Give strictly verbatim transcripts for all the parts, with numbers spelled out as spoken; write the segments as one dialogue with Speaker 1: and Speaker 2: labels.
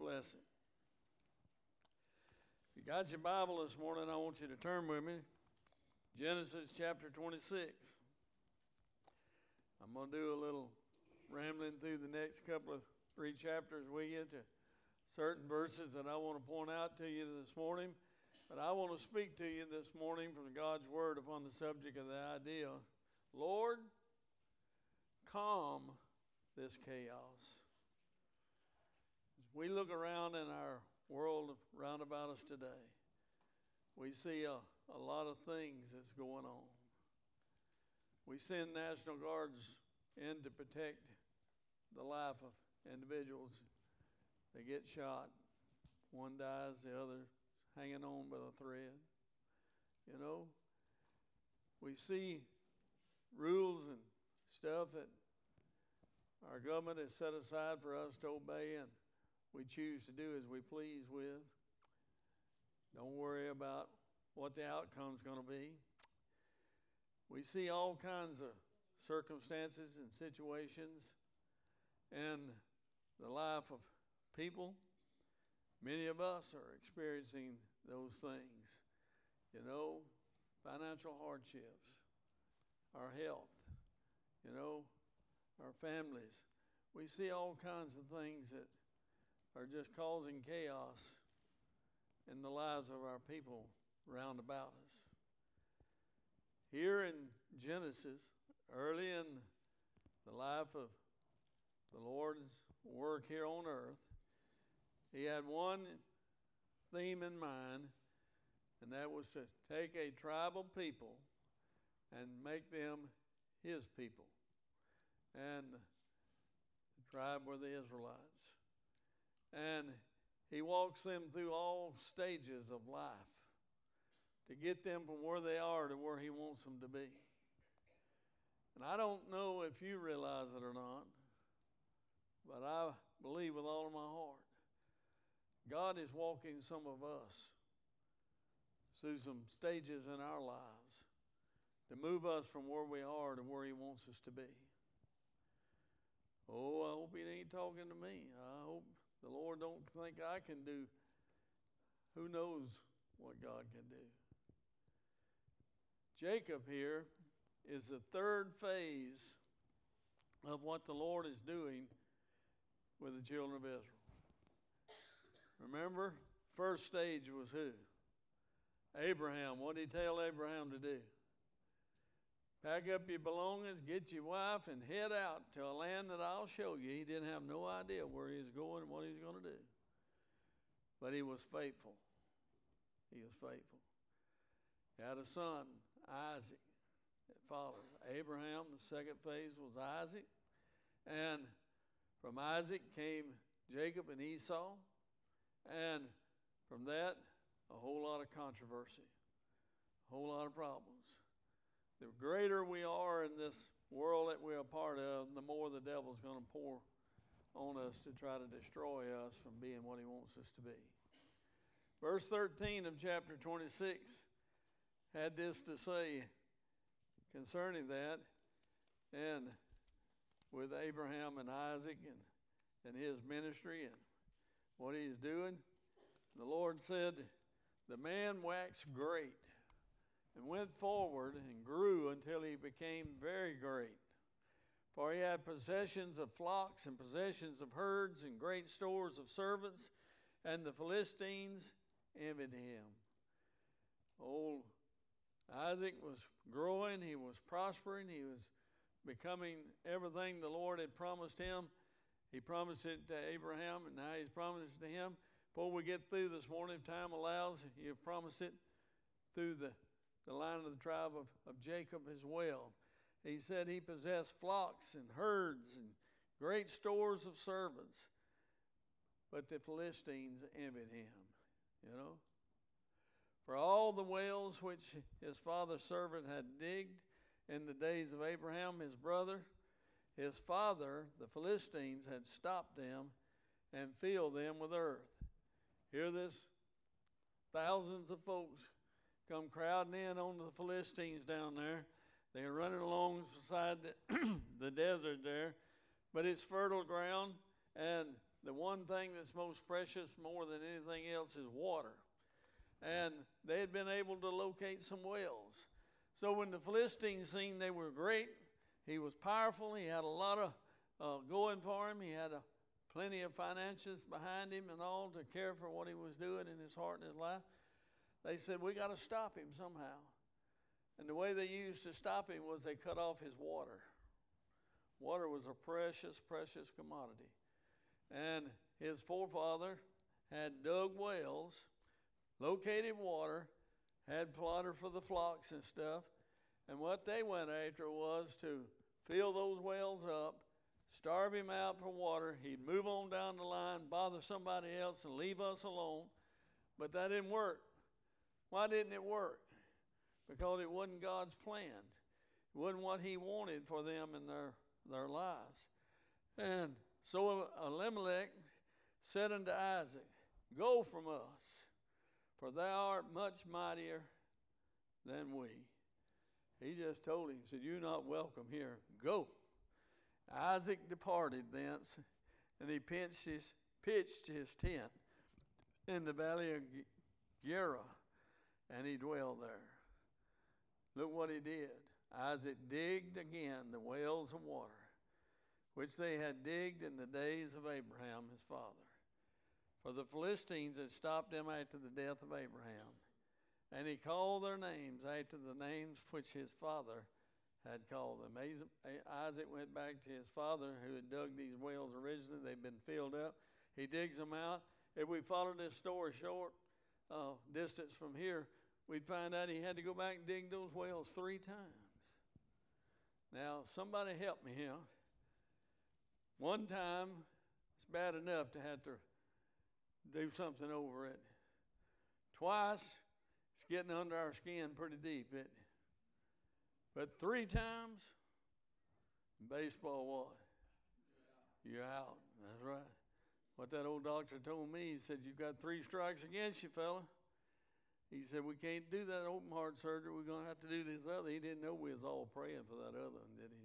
Speaker 1: blessing. If you got your Bible this morning, I want you to turn with me. Genesis chapter twenty-six. I'm going to do a little rambling through the next couple of three chapters. We get to certain verses that I want to point out to you this morning. But I want to speak to you this morning from God's Word upon the subject of the idea, Lord, calm this chaos. As we look around in our world round about us today, we see a, a lot of things that's going on. We send National Guards in to protect the life of individuals. They get shot. One dies, the other hanging on by a thread. You know, we see rules and stuff that our government has set aside for us to obey, and we choose to do as we please with. Don't worry about what the outcome's going to be. We see all kinds of circumstances and situations in the life of people. Many of us are experiencing those things. You know, financial hardships, our health, you know, our families. We see all kinds of things that are just causing chaos in the lives of our people round about us. Here in Genesis, early in the life of the Lord's work here on earth, he had one theme in mind, and that was to take a tribal people and make them his people. And the tribe were the Israelites. And he walks them through all stages of life to get them from where they are to where he wants them to be. And I don't know if you realize it or not, but I believe with all of my heart, God is walking some of us through some stages in our lives to move us from where we are to where he wants us to be. Oh, I hope he ain't talking to me. I hope the Lord don't think I can do. Who knows what God can do? Jacob here is the third phase of what the Lord is doing with the children of Israel. Remember, first stage was who? Abraham. What did he tell Abraham to do? Pack up your belongings, get your wife, and head out to a land that I'll show you. He didn't have no idea where he was going and what he was going to do. But he was faithful. He was faithful. He had a son, Isaac, that followed. Abraham, the second phase was Isaac. And from Isaac came Jacob and Esau. And from that, a whole lot of controversy, a whole lot of problems. The greater we are in this world that we're a part of, the more the devil's going to pour on us to try to destroy us from being what he wants us to be. Verse thirteen of chapter twenty-six had this to say concerning that, and with Abraham and Isaac and, and his ministry and what he's doing. The Lord said, the man waxed great and went forward and grew until he became very great. For he had possessions of flocks and possessions of herds and great stores of servants, and the Philistines envied him. Old Isaac was growing, he was prospering, he was becoming everything the Lord had promised him. He promised it to Abraham, and now he's promised it to him. Before we get through this morning, if time allows, he'll promise it through the, the line of the tribe of, of Jacob as well. He said he possessed flocks and herds and great stores of servants. But the Philistines envied him, you know. For all the wells which his father's servant had digged in the days of Abraham, his brother, his father, the Philistines, had stopped them and filled them with earth. Hear this? Thousands of folks come crowding in on the Philistines down there. They're running along beside the, the desert there, but it's fertile ground, and the one thing that's most precious more than anything else is water. And they had been able to locate some wells. So when the Philistines seen they were great, he was powerful, he had a lot of uh, going for him, he had a, plenty of finances behind him and all to care for what he was doing in his heart and his life, they said, we got to stop him somehow. And the way they used to stop him was they cut off his water. Water was a precious, precious commodity. And his forefather had dug wells, located water, had fodder for the flocks and stuff. And what they went after was to fill those wells up, starve him out for water. He'd move on down the line, bother somebody else, and leave us alone. But that didn't work. Why didn't it work? Because it wasn't God's plan. It wasn't what he wanted for them in their, their lives. And so Elimelech said unto Isaac, go from us, for thou art much mightier than we. He just told him, he said, you're not welcome here. Go. Isaac departed thence, and he pitched his, pitched his tent in the valley of Gerar, and he dwelled there. Look what he did. Isaac digged again the wells of water, which they had digged in the days of Abraham his father. For the Philistines had stopped them after the death of Abraham. And he called their names after the names which his father had called them. Isaac went back to his father who had dug these wells originally. They've been filled up. He digs them out. If we follow this story short uh, distance from here, we'd find out he had to go back and dig those wells three times. Now, somebody help me here. One time, it's bad enough to have to do something over it. Twice, it's getting under our skin pretty deep, isn't it? But three times, baseball what? You're out. That's right. What that old doctor told me, he said, you've got three strikes against you, fella. He said, we can't do that open heart surgery. We're going to have to do this other. He didn't know we was all praying for that other one, did he?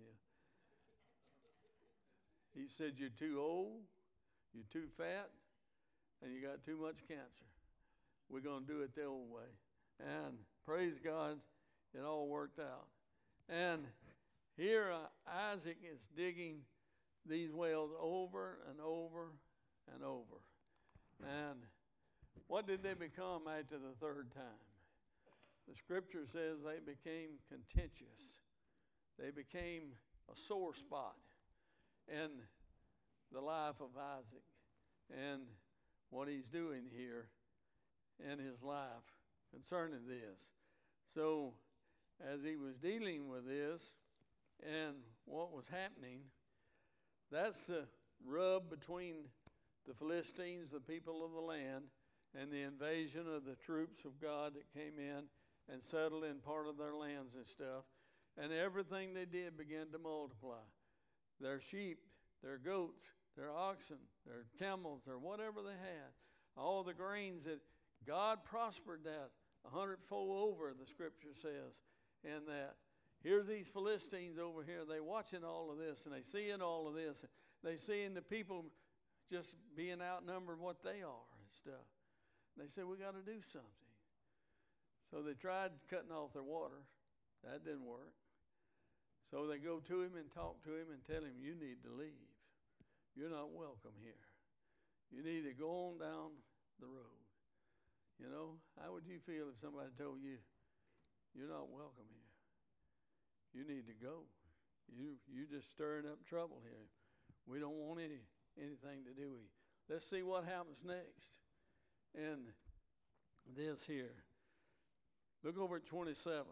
Speaker 1: He said, you're too old, you're too fat, and you got too much cancer. We're going to do it the old way. And praise God, it all worked out. And here uh, Isaac is digging these wells over and over and over. And what did they become after the third time? The scripture says they became contentious. They became a sore spot in the life of Isaac and what he's doing here in his life concerning this. So as he was dealing with this and what was happening, that's the rub between the Philistines, the people of the land, and the invasion of the troops of God that came in and settled in part of their lands and stuff. And everything they did began to multiply. Their sheep, their goats, their oxen, their camels, or whatever they had. All the grains that God prospered that a hundredfold over, the scripture says. And that here's these Philistines over here. They watching all of this, and they seeing all of this. They seeing the people just being outnumbered what they are and stuff. And they said, we got to do something. So they tried cutting off their water. That didn't work. So they go to him and talk to him and tell him, you need to leave. You're not welcome here. You need to go on down the road. You know, how would you feel if somebody told you, you're not welcome here? You need to go. You you just stirring up trouble here. We don't want any anything to do with you. Let's see what happens next in this here. Look over at twenty-seven.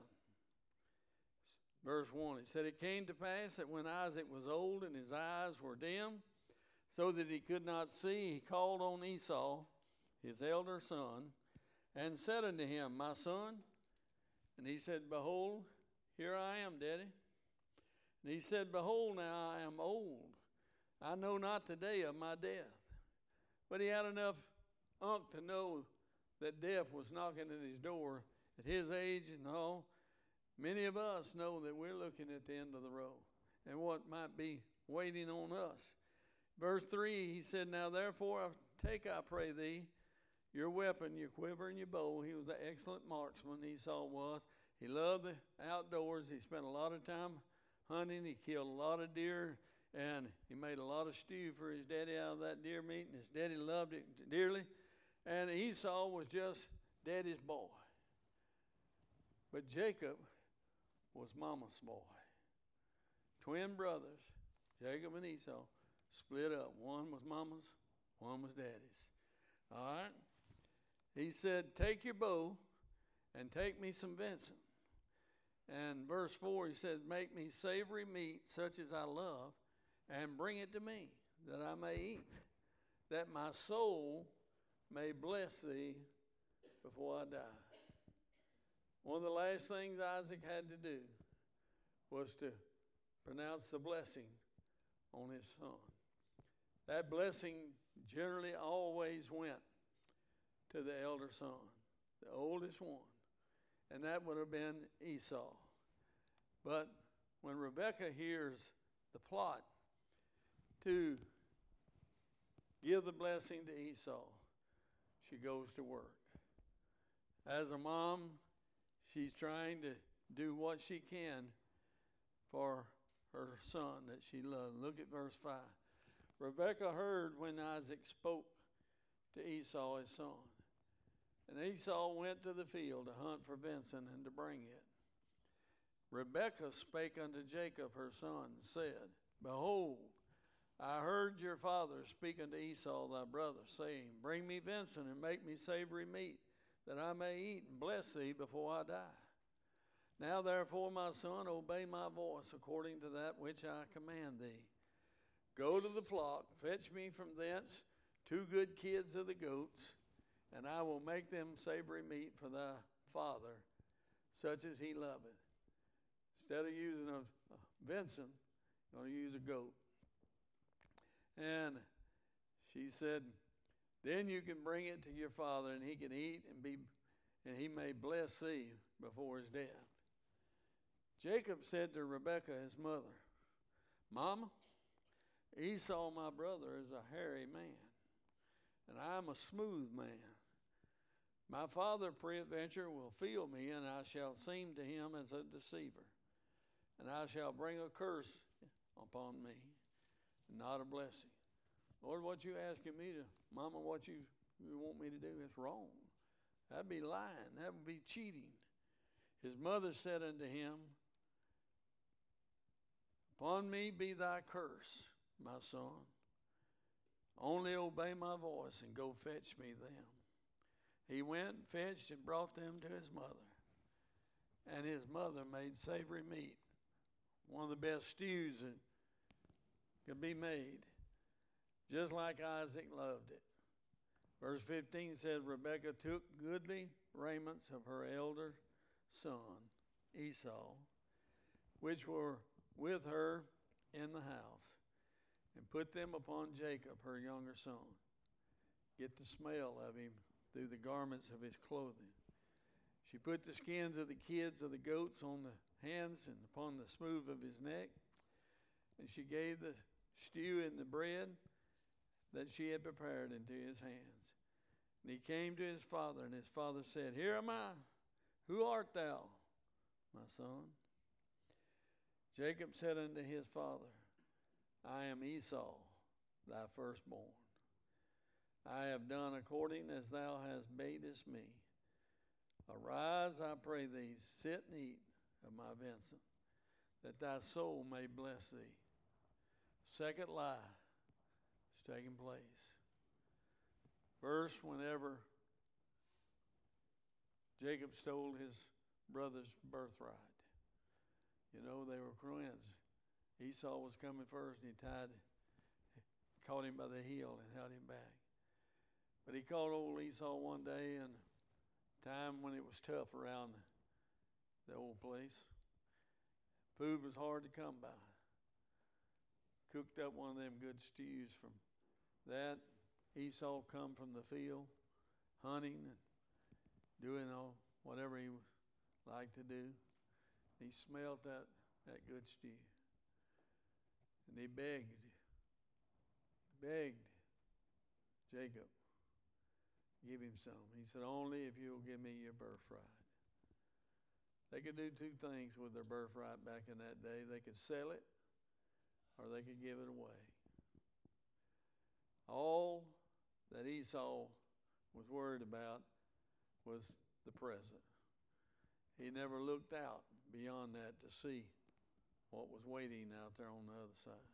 Speaker 1: Verse one, it said, it came to pass that when Isaac was old and his eyes were dim, so that he could not see, he called on Esau, his elder son, and said unto him, my son. And he said, behold, here I am, Daddy. And he said, behold, now I am old. I know not the day of my death. But he had enough unk to know that death was knocking at his door at his age and all. Many of us know that we're looking at the end of the road and what might be waiting on us. Verse three, he said, now therefore take, I pray thee, your weapon, your quiver, and your bow. He was an excellent marksman, Esau was. He loved the outdoors. He spent a lot of time hunting. He killed a lot of deer, and he made a lot of stew for his daddy out of that deer meat, and his daddy loved it dearly. And Esau was just daddy's boy. But Jacob was mama's boy. Twin brothers, Jacob and Esau, split up. One was mama's, one was daddy's. All right? He said, take your bow and take me some venison. And verse four, he said, make me savory meat such as I love, and bring it to me, that I may eat, that my soul may bless thee before I die. One of the last things Isaac had to do was to pronounce the blessing on his son. That blessing generally always went to the elder son, the oldest one, and that would have been Esau. But when Rebekah hears the plot to give the blessing to Esau, she goes to work. As a mom, she's trying to do what she can for her son that she loved. Look at verse five. Rebekah heard when Isaac spoke to Esau his son. And Esau went to the field to hunt for venison and to bring it. Rebekah spake unto Jacob her son, and said, behold, I heard your father speak unto Esau thy brother, saying, bring me venison and make me savory meat, that I may eat and bless thee before I die. Now therefore, my son, obey my voice according to that which I command thee. Go to the flock, fetch me from thence two good kids of the goats, and I will make them savory meat for thy father, such as he loveth. Instead of using a, a venison, you're going to use a goat. And she said, then you can bring it to your father, and he can eat and be, and he may bless thee before his death. Jacob said to Rebekah, his mother, Mama, Esau, my brother, is a hairy man, and I am a smooth man. My father, peradventure, will feel me, and I shall seem to him as a deceiver, and I shall bring a curse upon me, and not a blessing. Lord, what you asking me to, Mama, what you, you want me to do is wrong. That'd be lying. That would be cheating. His mother said unto him, upon me be thy curse, my son. Only obey my voice and go fetch me them. He went and fetched and brought them to his mother. And his mother made savory meat, one of the best stews that could be made, just like Isaac loved it. Verse fifteen said, Rebekah took goodly raiments of her elder son, Esau, which were with her in the house, and put them upon Jacob, her younger son. Get the smell of him through the garments of his clothing. She put the skins of the kids of the goats on the hands and upon the smooth of his neck, and she gave the stew and the bread that she had prepared into his hands. And he came to his father, and his father said, here am I. Who art thou, my son? Jacob said unto his father, I am Esau, thy firstborn. I have done according as thou hast badest me. Arise, I pray thee, sit and eat of my venison, that thy soul may bless thee. Second lie is taking place. First, whenever Jacob stole his brother's birthright. You know, they were twins. Esau was coming first, and he tied, caught him by the heel and held him back. But he caught old Esau one day in a time when it was tough around the old place. Food was hard to come by. Cooked up one of them good stews from that. Esau come from the field, hunting and doing all whatever he liked to do. He smelled that, that good stew. And he begged begged Jacob, give him some. He said, only if you'll give me your birthright. They could do two things with their birthright back in that day. They could sell it or they could give it away. All that Esau was worried about was the present. He never looked out beyond that to see what was waiting out there on the other side.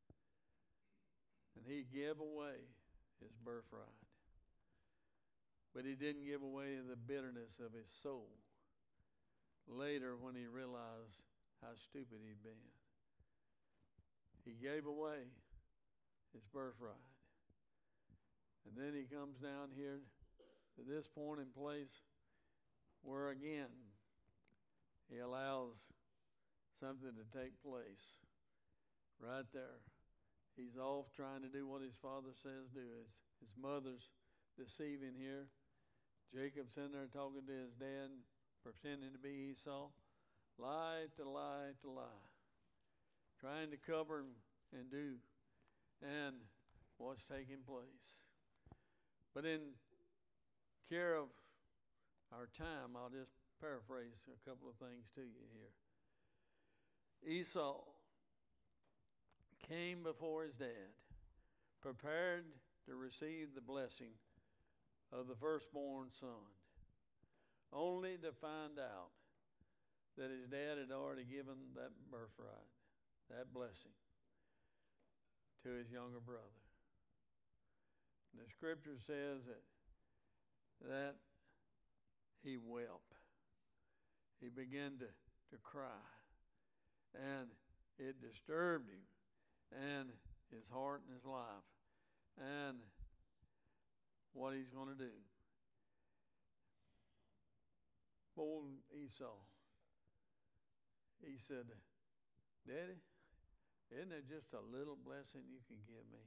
Speaker 1: And he gave away his birthright. But he didn't give away the bitterness of his soul. Later, when he realized how stupid he'd been, he gave away his birthright. And then he comes down here to this point in place where again he allows something to take place right there. He's off trying to do what his father says do. His, his mother's deceiving here. Jacob's in there talking to his dad, pretending to be Esau. Lie to lie to lie. Trying to cover and do and what's taking place. But in care of our time, I'll just paraphrase a couple of things to you here. Esau came before his dad, prepared to receive the blessing of the firstborn son, only to find out that his dad had already given that birthright, that blessing, to his younger brother. And the scripture says that, that he wept. He began to, to cry. And it disturbed him and his heart and his life and what he's going to do. Old Esau, he said, Daddy, isn't it just a little blessing you can give me?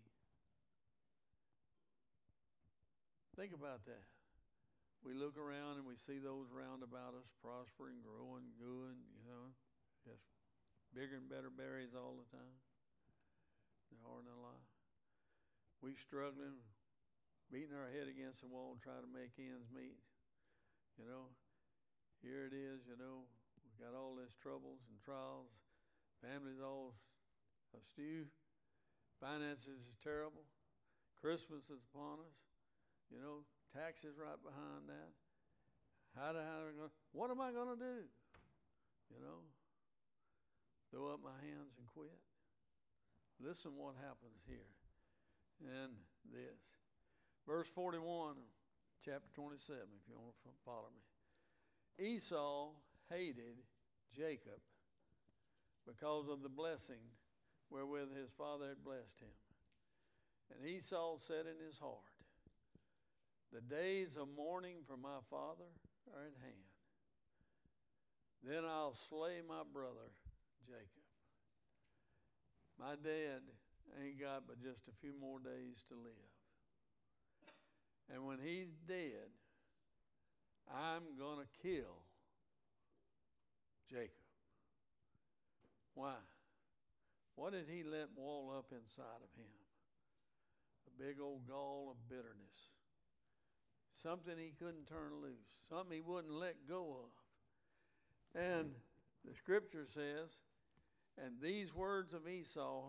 Speaker 1: Think about that. We look around and we see those round about us prospering, growing, good, you know, just bigger and better berries all the time. They're hard to lie. We struggling, beating our head against the wall, trying to make ends meet. You know, here it is, you know, we've got all this troubles and trials. Family's all askew. Finances is terrible. Christmas is upon us. You know, taxes right behind that. How do, how do, what am I going to do? You know, throw up my hands and quit. Listen what happens here in this. Verse forty-one, chapter twenty-seven, if you want to follow me. Esau hated Jacob because of the blessing wherewith his father had blessed him. And Esau said in his heart, the days of mourning for my father are at hand. Then I'll slay my brother Jacob. My dad ain't got but just a few more days to live. And when he's dead, I'm going to kill Jacob. Why? What did he let wall up inside of him? A big old gall of bitterness. Something he couldn't turn loose. Something he wouldn't let go of. And the scripture says, and these words of Esau,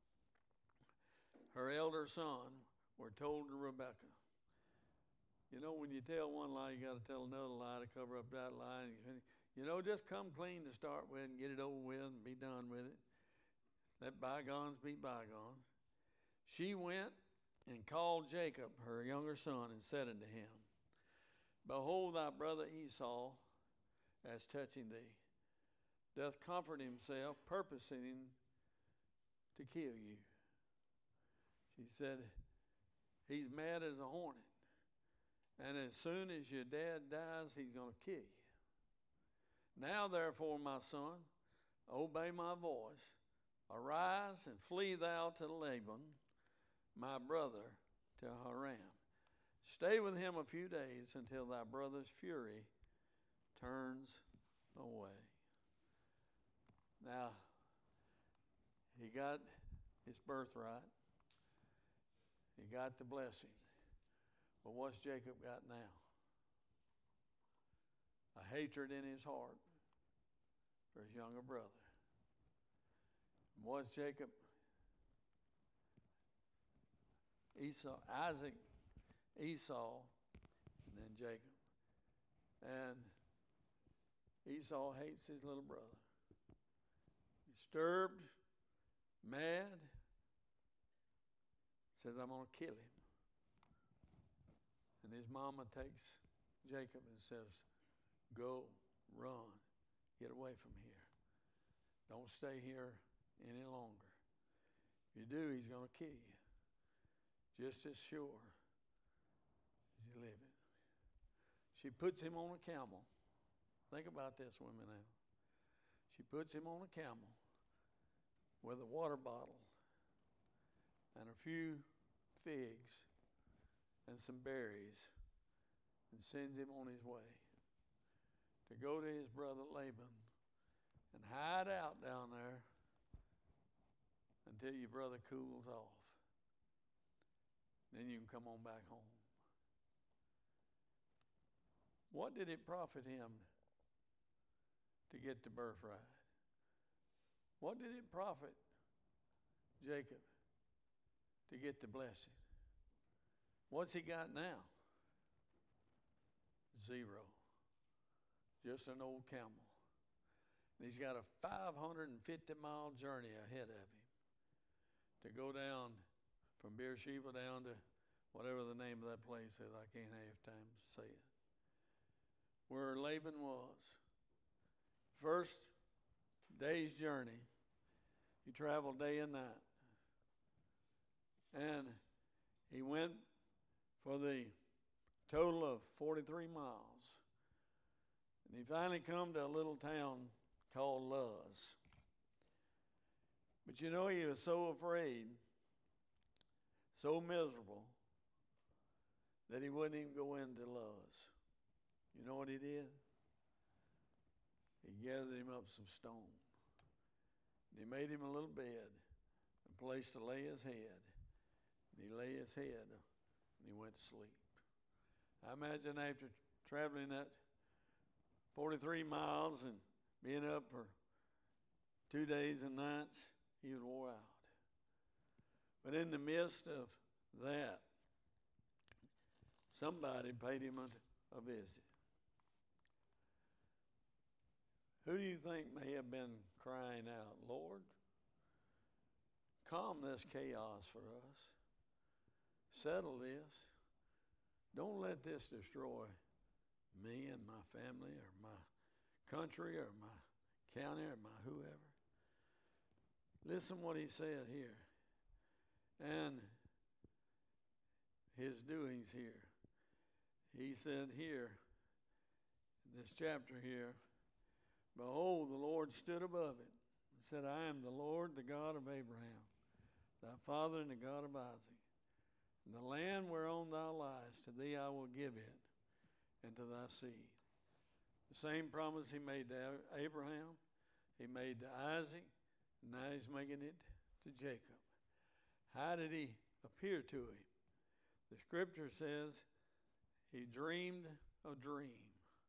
Speaker 1: her elder son, were told to Rebekah. You know, when you tell one lie, you got to tell another lie to cover up that lie. You know, just come clean to start with and get it over with and be done with it. Let bygones be bygones. She went and called Jacob, her younger son, and said unto him, behold, thy brother Esau, as touching thee, doth comfort himself, purposing to kill you. She said, he's mad as a hornet. And as soon as your dad dies, he's going to kill you. Now, therefore, my son, obey my voice. Arise and flee thou to Laban, my brother, to Haran. Stay with him a few days until thy brother's fury turns away. Now, he got his birthright. He got the blessing. But what's Jacob got now? A hatred in his heart for his younger brother. What's Jacob? Esau, Isaac, Esau, and then Jacob. And Esau hates his little brother. Disturbed, mad, says, I'm going to kill him. And his mama takes Jacob and says, go, run, get away from here. Don't stay here any longer. If you do, he's going to kill you. Just as sure as you living. She puts him on a camel. Think about this, women now. She puts him on a camel with a water bottle and a few figs and some berries and sends him on his way to go to his brother Laban and hide out down there until your brother cools off. Then you can come on back home. What did it profit him to get the birthright? What did it profit Jacob to get the blessing? What's he got now? Zero. Just an old camel. And he's got a five hundred fifty mile journey ahead of him to go down from Beersheba down to whatever the name of that place is. I can't have time to say it. Where Laban was. First day's journey. He traveled day and night. And he went for the total of forty-three miles. And he finally come to a little town called Luz. But you know, he was so afraid, so miserable, that he wouldn't even go into Luz. You know what he did? He gathered him up some stone. And he made him a little bed, a place to lay his head. And he lay his head, and he went to sleep. I imagine after traveling that forty-three miles and being up for two days and nights, he was wore out. But in the midst of that, somebody paid him a, a visit. Who do you think may have been crying out, Lord, calm this chaos for us. Settle this. Don't let this destroy me and my family or my country or my county or my whoever. Listen what he said here. And his doings here. He said here, in this chapter here, behold, the Lord stood above it and said, I am the Lord, the God of Abraham, thy father and the God of Isaac. And the land whereon thou liest, to thee I will give it, and to thy seed. The same promise he made to Abraham, he made to Isaac, and now he's making it to Jacob. How did he appear to him? The scripture says he dreamed a dream.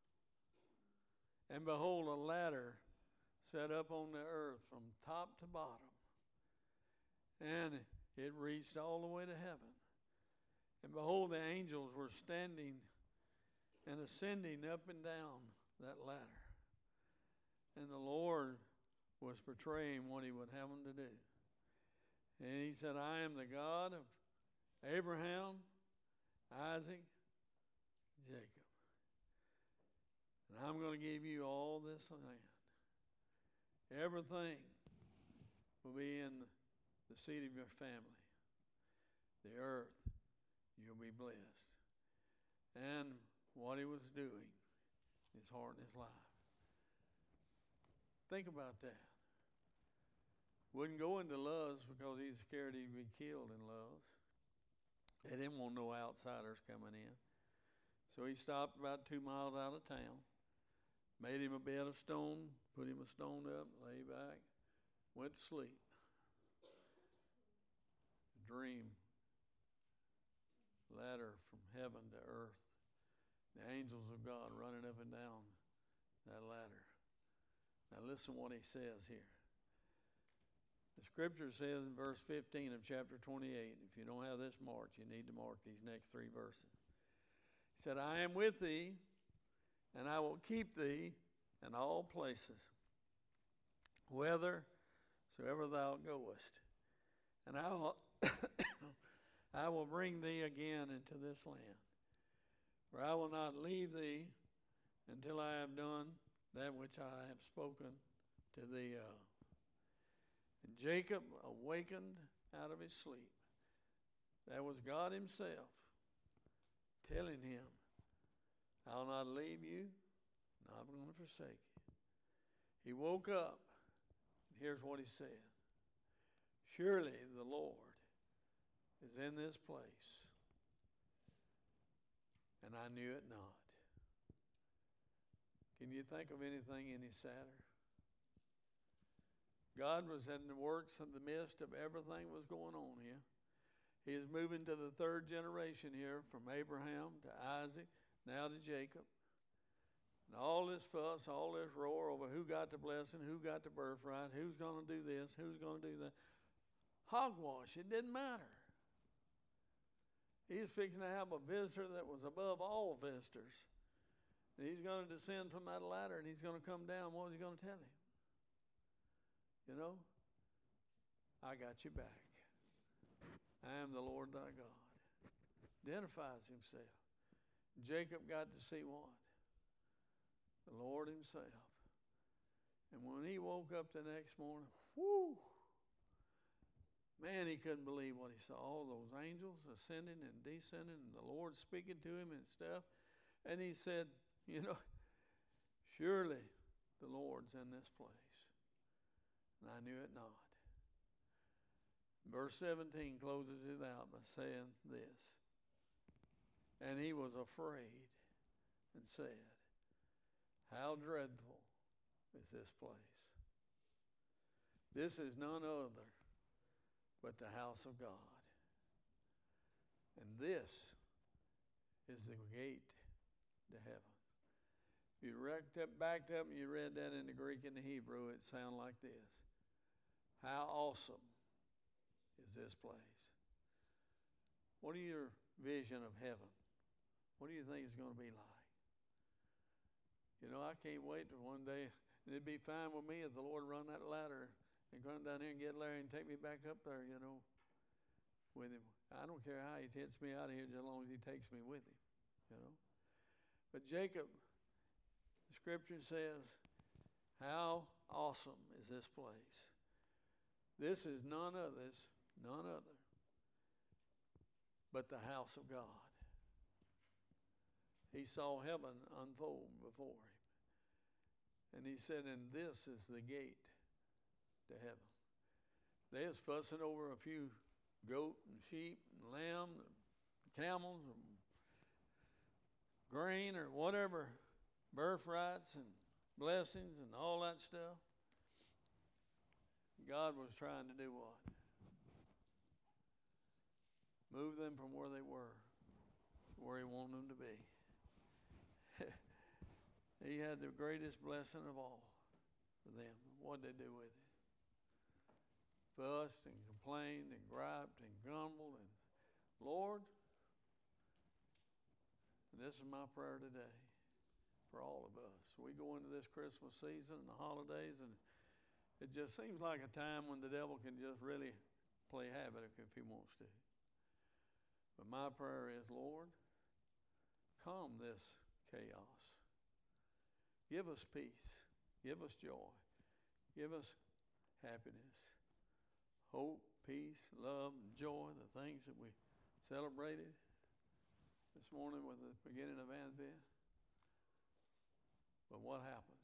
Speaker 1: And behold, a ladder set up on the earth from top to bottom. And it reached all the way to heaven. And behold, the angels were standing and ascending up and down that ladder. And the Lord was portraying what he would have them to do. And he said, I am the God of Abraham, Isaac, Jacob. And I'm going to give you all this land. Everything will be in the seed of your family. The earth, you'll be blessed. And what he was doing, his heart and his life. Think about that. Wouldn't go into Luz because he's scared he'd be killed in Luz. They didn't want no outsiders coming in. So he stopped about two miles out of town, made him a bed of stone, put him a stone up, lay back, went to sleep. The dream ladder from heaven to earth. The angels of God running up and down that ladder. Now listen what he says here. The scripture says in verse fifteen of chapter twenty-eight, if you don't have this marked, you need to mark these next three verses. He said, I am with thee, and I will keep thee in all places, whithersoever thou goest. And I will, I will bring thee again into this land, for I will not leave thee until I have done that which I have spoken to thee of. And Jacob awakened out of his sleep. That was God himself telling him, I'll not leave you, not going to forsake you. He woke up, and here's what he said. Surely the Lord is in this place, and I knew it not. Can you think of anything any sadder? God was in the works in the midst of everything that was going on here. He is moving to the third generation here, from Abraham to Isaac, now to Jacob. And all this fuss, all this roar over who got the blessing, who got the birthright, who's going to do this, who's going to do that. Hogwash, it didn't matter. He's fixing to have a visitor that was above all visitors. And he's going to descend from that ladder, and he's going to come down. What was he going to tell him? You know, I got you back. I am the Lord thy God. Identifies himself. Jacob got to see what? The Lord himself. And when he woke up the next morning, whoo, man, he couldn't believe what he saw. All those angels ascending and descending, and the Lord speaking to him and stuff. And he said, you know, surely the Lord's in this place. And I knew it not. Verse seventeen closes it out by saying this. And he was afraid and said, how dreadful is this place? This is none other but the house of God. And this is the gate to heaven. If you backed up, backed up and you read that in the Greek and the Hebrew, it sounds like this. How awesome is this place? What are your vision of heaven? What do you think it's going to be like? You know, I can't wait till one day, and it'd be fine with me if the Lord run that ladder and come down here and get Larry and take me back up there, you know, with him. I don't care how he gets me out of here, just as long as he takes me with him, you know. But Jacob, the scripture says, how awesome is this place? This is none other, this, none other but the house of God. He saw heaven unfold before him. And he said, and this is the gate to heaven. They was fussing over a few goat and sheep and lamb and camels and grain or whatever, birthrights and blessings and all that stuff. God was trying to do what? Move them from where they were to where he wanted them to be. He had the greatest blessing of all for them. What did they do with it? Fussed and complained and griped and grumbled. And Lord, and this is my prayer today for all of us. We go into this Christmas season and the holidays, and it just seems like a time when the devil can just really play havoc if he wants to. But my prayer is, Lord, calm this chaos. Give us peace. Give us joy. Give us happiness, hope, peace, love, and joy, the things that we celebrated this morning with the beginning of Advent. But what happens?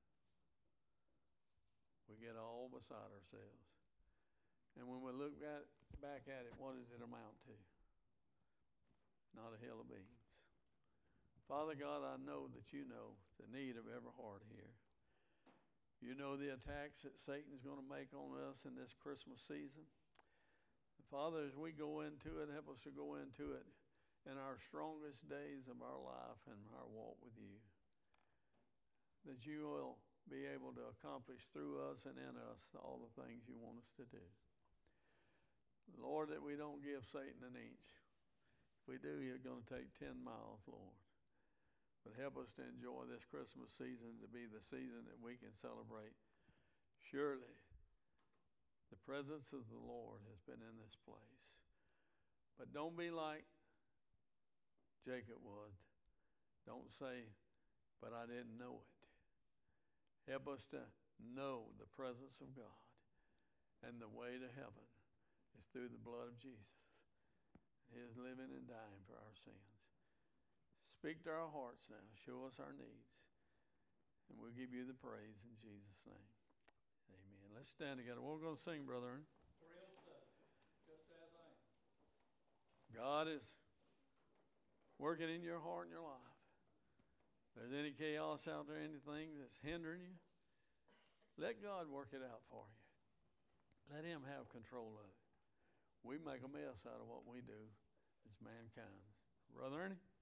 Speaker 1: We get all beside ourselves. And when we look at, back at it, what does it amount to? Not a hill of beans. Father God, I know that you know the need of every heart here. You know the attacks that Satan's going to make on us in this Christmas season. And Father, as we go into it, help us to go into it in our strongest days of our life and our walk with you, that you will be able to accomplish through us and in us all the things you want us to do. Lord, that we don't give Satan an inch. If we do, you're going to take ten miles, Lord. But help us to enjoy this Christmas season to be the season that we can celebrate. Surely, the presence of the Lord has been in this place. But don't be like Jacob was. Don't say, but I didn't know it. Help us to know the presence of God, and the way to heaven is through the blood of Jesus, his living and dying for our sins. Speak to our hearts now. Show us our needs, and we'll give you the praise in Jesus' name. Amen. Let's stand together. We're going to sing, brother.
Speaker 2: three oh seven, just as I am.
Speaker 1: God is working in your heart and your life. If there's any chaos out there, anything that's hindering you, let God work it out for you. Let him have control of it. We make a mess out of what we do as mankind. Brother Ernie?